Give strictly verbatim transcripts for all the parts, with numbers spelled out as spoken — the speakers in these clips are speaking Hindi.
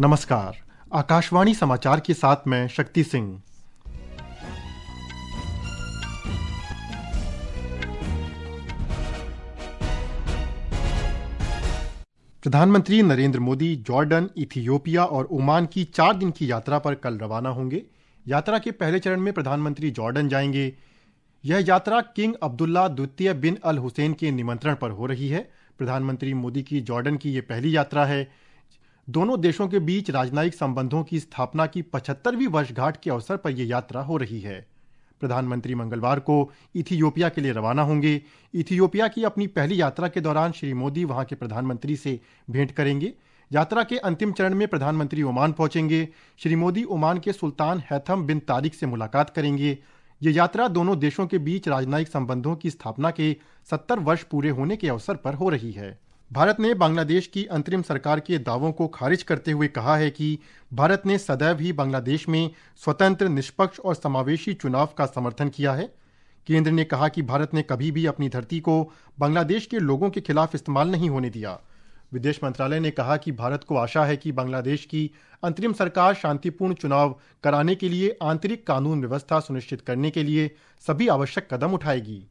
नमस्कार। आकाशवाणी समाचार के साथ मैं शक्ति सिंह। प्रधानमंत्री नरेंद्र मोदी जॉर्डन, इथियोपिया और ओमान की चार दिन की यात्रा पर कल रवाना होंगे। यात्रा के पहले चरण में प्रधानमंत्री जॉर्डन जाएंगे। यह यात्रा किंग अब्दुल्ला द्वितीय बिन अल हुसैन के निमंत्रण पर हो रही है। प्रधानमंत्री मोदी की जॉर्डन की यह पहली यात्रा है। दोनों देशों के बीच राजनयिक संबंधों की स्थापना की पचहत्तरवीं वर्षगांठ के अवसर पर यह यात्रा हो रही है। प्रधानमंत्री मंगलवार को इथियोपिया के लिए रवाना होंगे। इथियोपिया की अपनी पहली यात्रा के दौरान श्री मोदी वहां के प्रधानमंत्री से भेंट करेंगे। यात्रा के अंतिम चरण में प्रधानमंत्री ओमान पहुंचेंगे। श्री मोदी ओमान के सुल्तान हैथम बिन तारिक से मुलाकात करेंगे। ये यात्रा दोनों देशों के बीच राजनयिक संबंधों की स्थापना के सत्तर वर्ष पूरे होने के अवसर पर हो रही है। भारत ने बांग्लादेश की अंतरिम सरकार के दावों को खारिज करते हुए कहा है कि भारत ने सदैव ही बांग्लादेश में स्वतंत्र, निष्पक्ष और समावेशी चुनाव का समर्थन किया है। केंद्र ने कहा कि भारत ने कभी भी अपनी धरती को बांग्लादेश के लोगों के खिलाफ इस्तेमाल नहीं होने दिया। विदेश मंत्रालय ने कहा कि भारत को आशा है कि बांग्लादेश की अंतरिम सरकार शांतिपूर्ण चुनाव कराने के लिए आंतरिक कानून व्यवस्था सुनिश्चित करने के लिए सभी आवश्यक कदम उठाएगी।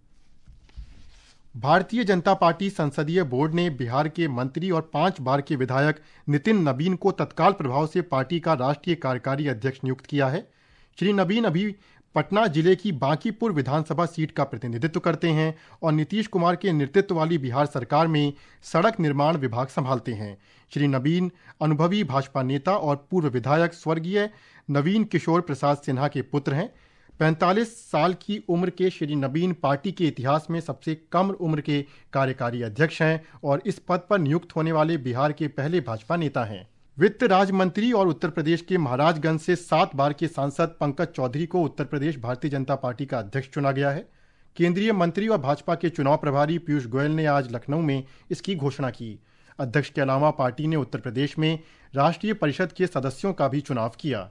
भारतीय जनता पार्टी संसदीय बोर्ड ने बिहार के मंत्री और पांच बार के विधायक नितिन नबीन को तत्काल प्रभाव से पार्टी का राष्ट्रीय कार्यकारी अध्यक्ष नियुक्त किया है। श्री नबीन अभी पटना जिले की बांकीपुर विधानसभा सीट का प्रतिनिधित्व करते हैं और नीतीश कुमार के नेतृत्व वाली बिहार सरकार में सड़क निर्माण विभाग संभालते हैं। श्री नबीन अनुभवी भाजपा नेता और पूर्व विधायक स्वर्गीय नवीन किशोर प्रसाद सिन्हा के पुत्र हैं। पैंतालीस साल की उम्र के श्री नबीन पार्टी के इतिहास में सबसे कम उम्र के कार्यकारी अध्यक्ष हैं और इस पद पर नियुक्त होने वाले बिहार के पहले भाजपा नेता हैं। वित्त राज्य मंत्री और उत्तर प्रदेश के महाराजगंज से सात बार के सांसद पंकज चौधरी को उत्तर प्रदेश भारतीय जनता पार्टी का अध्यक्ष चुना गया है। केंद्रीय मंत्री और भाजपा के चुनाव प्रभारी पीयूष गोयल ने आज लखनऊ में इसकी घोषणा की। अध्यक्ष के अलावा पार्टी ने उत्तर प्रदेश में राष्ट्रीय परिषद के सदस्यों का भी चुनाव किया।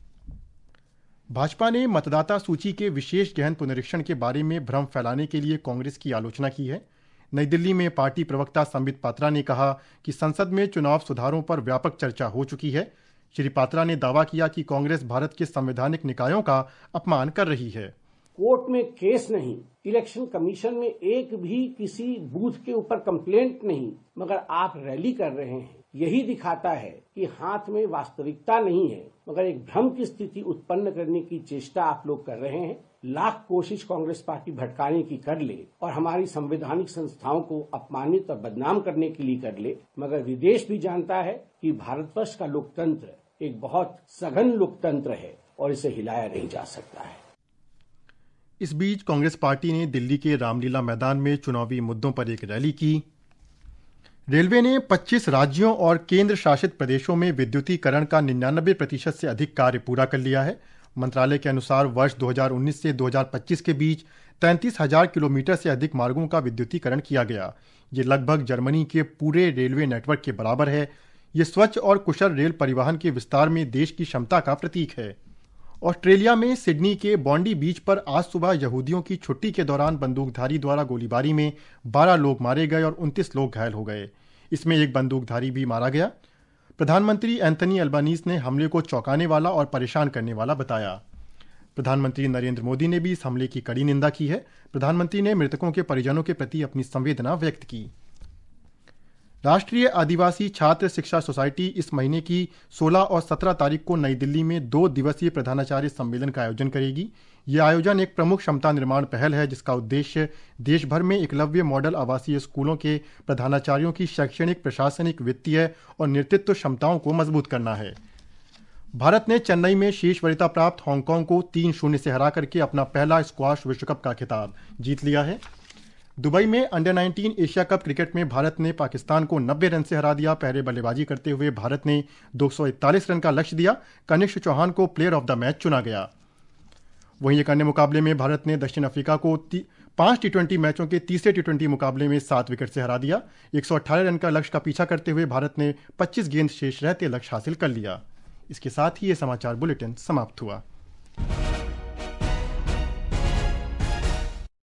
भाजपा ने मतदाता सूची के विशेष गहन पुनरीक्षण के बारे में भ्रम फैलाने के लिए कांग्रेस की आलोचना की है। नई दिल्ली में पार्टी प्रवक्ता संबित पात्रा ने कहा कि संसद में चुनाव सुधारों पर व्यापक चर्चा हो चुकी है। श्री पात्रा ने दावा किया कि कांग्रेस भारत के संवैधानिक निकायों का अपमान कर रही है। कोर्ट में केस नहीं, इलेक्शन कमीशन में एक भी किसी बूथ के ऊपर कंप्लेंट नहीं, मगर आप रैली कर रहे हैं। यही दिखाता है कि हाथ में वास्तविकता नहीं है, मगर एक भ्रम की स्थिति उत्पन्न करने की चेष्टा आप लोग कर रहे हैं। लाख कोशिश कांग्रेस पार्टी भटकाने की कर ले और हमारी संवैधानिक संस्थाओं को अपमानित और बदनाम करने के लिए कर ले, मगर विदेश भी जानता है कि भारतवर्ष का लोकतंत्र एक बहुत सघन लोकतंत्र है और इसे हिलाया नहीं जा सकता है। इस बीच कांग्रेस पार्टी ने दिल्ली के रामलीला मैदान में चुनावी मुद्दों पर एक रैली की। रेलवे ने पच्चीस राज्यों और केंद्र शासित प्रदेशों में विद्युतीकरण का निन्यानवे प्रतिशत से अधिक कार्य पूरा कर लिया है। मंत्रालय के अनुसार वर्ष दो हज़ार उन्नीस से दो हज़ार पच्चीस के बीच तैंतीस हजार किलोमीटर से अधिक मार्गों का विद्युतीकरण किया गया। ये लगभग जर्मनी के पूरे रेलवे नेटवर्क के बराबर है। ये स्वच्छ और कुशल रेल परिवहन के विस्तार में देश की क्षमता का प्रतीक है। ऑस्ट्रेलिया में सिडनी के बॉन्डी बीच पर आज सुबह यहूदियों की छुट्टी के दौरान बंदूकधारी द्वारा गोलीबारी में बारह लोग मारे गए और उनतीस लोग घायल हो गए। इसमें एक बंदूकधारी भी मारा गया। प्रधानमंत्री एंथनी अल्बानीज ने हमले को चौंकाने वाला और परेशान करने वाला बताया। प्रधानमंत्री नरेंद्र मोदी ने भी इस हमले की कड़ी निंदा की है। प्रधानमंत्री ने मृतकों के परिजनों के प्रति अपनी संवेदना व्यक्त की। राष्ट्रीय आदिवासी छात्र शिक्षा सोसाइटी इस महीने की सोलह और सत्रह तारीख को नई दिल्ली में दो दिवसीय प्रधानाचार्य सम्मेलन का आयोजन करेगी। यह आयोजन एक प्रमुख क्षमता निर्माण पहल है जिसका उद्देश्य देश भर में एकलव्य मॉडल आवासीय स्कूलों के प्रधानाचार्यों की शैक्षणिक, प्रशासनिक, वित्तीय और नेतृत्व क्षमताओं को मजबूत करना है। भारत ने चेन्नई में शीर्ष वरीयता प्राप्त हांगकांग को तीन शून्य से हरा करके अपना पहला स्क्वाश विश्व कप का खिताब जीत लिया है। दुबई में under nineteen Asia cup cricket में भारत ने पाकिस्तान को नब्बे रन से हरा दिया। पहले बल्लेबाजी करते हुए भारत ने दो सौ इकतालीस रन का लक्ष्य दिया। कनिष्क चौहान को प्लेयर ऑफ द मैच चुना गया। वहीं एक अन्य मुकाबले में भारत ने दक्षिण अफ्रीका को पांच टी ट्वेंटी मैचों के तीसरे टी ट्वेंटी मुकाबले में सात विकेट से हरा दिया। एक सौ अठारह रन का लक्ष्य का पीछा करते हुए भारत ने पच्चीस गेंद शेष रहते लक्ष्य हासिल कर लिया। इसके साथ ही ये समाचार बुलेटिन समाप्त हुआ।